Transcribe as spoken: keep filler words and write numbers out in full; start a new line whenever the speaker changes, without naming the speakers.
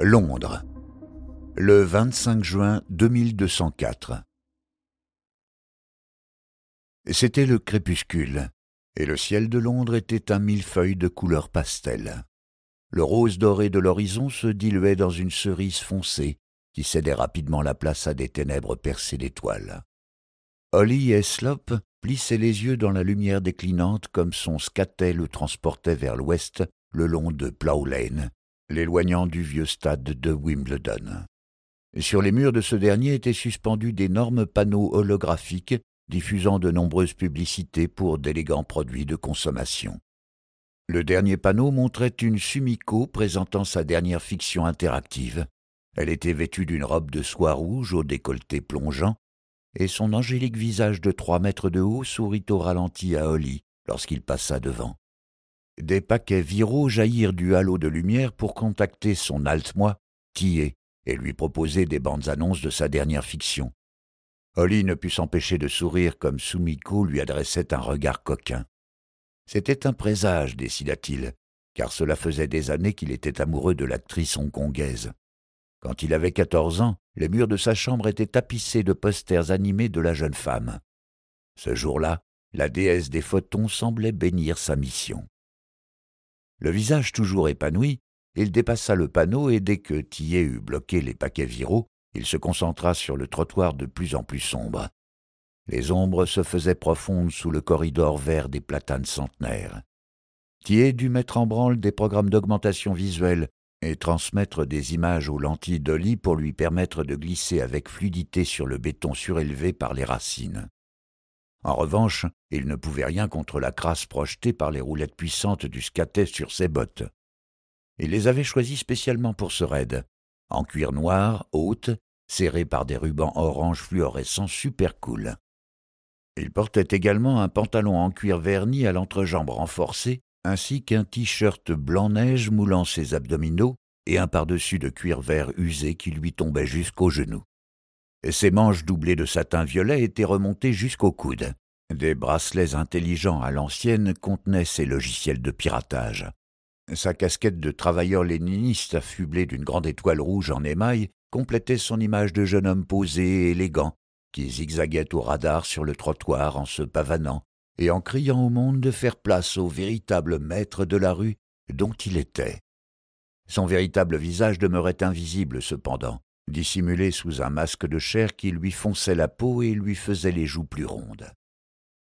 Londres, le vingt-cinq juin deux mille deux cent quatre. C'était le crépuscule, et le ciel de Londres était un millefeuille de couleur pastel. Le rose doré de l'horizon se diluait dans une cerise foncée qui cédait rapidement la place à des ténèbres percées d'étoiles. Holly Heslop plissait les yeux dans la lumière déclinante comme son scatet le transportait vers l'ouest le long de Plough Lane, l'éloignant du vieux stade de Wimbledon. Sur les murs de ce dernier étaient suspendus d'énormes panneaux holographiques diffusant de nombreuses publicités pour d'élégants produits de consommation. Le dernier panneau montrait une Sumiko présentant sa dernière fiction interactive. Elle était vêtue d'une robe de soie rouge au décolleté plongeant, et son angélique visage de trois mètres de haut sourit au ralenti à Holly lorsqu'il passa devant. Des paquets viraux jaillirent du halo de lumière pour contacter son alt-moi, T A, et lui proposer des bandes annonces de sa dernière fiction. Holly ne put s'empêcher de sourire comme Sumiko lui adressait un regard coquin. C'était un présage, décida-t-il, car cela faisait des années qu'il était amoureux de l'actrice hongkongaise. Quand il avait quatorze ans, les murs de sa chambre étaient tapissés de posters animés de la jeune femme. Ce jour-là, la déesse des photons semblait bénir sa mission. Le visage toujours épanoui, il dépassa le panneau et dès que T A eut bloqué les paquets viraux, il se concentra sur le trottoir de plus en plus sombre. Les ombres se faisaient profondes sous le corridor vert des platanes centenaires. T A dut mettre en branle des programmes d'augmentation visuelle et transmettre des images aux lentilles d'Holly pour lui permettre de glisser avec fluidité sur le béton surélevé par les racines. En revanche, il ne pouvait rien contre la crasse projetée par les roulettes puissantes du scatet sur ses bottes. Il les avait choisies spécialement pour ce raid, en cuir noir, haute, serré par des rubans orange fluorescents super cool. Il portait également un pantalon en cuir verni à l'entrejambe renforcée, ainsi qu'un t-shirt blanc-neige moulant ses abdominaux et un pardessus de cuir vert usé qui lui tombait jusqu'aux genoux. Ses manches doublées de satin violet étaient remontées jusqu'aux coudes. Des bracelets intelligents à l'ancienne contenaient ses logiciels de piratage. Sa casquette de travailleur léniniste affublée d'une grande étoile rouge en émail complétait son image de jeune homme posé et élégant qui zigzaguait au radar sur le trottoir en se pavanant et en criant au monde de faire place au véritable maître de la rue dont il était. Son véritable visage demeurait invisible cependant, dissimulé sous un masque de chair qui lui fonçait la peau et lui faisait les joues plus rondes.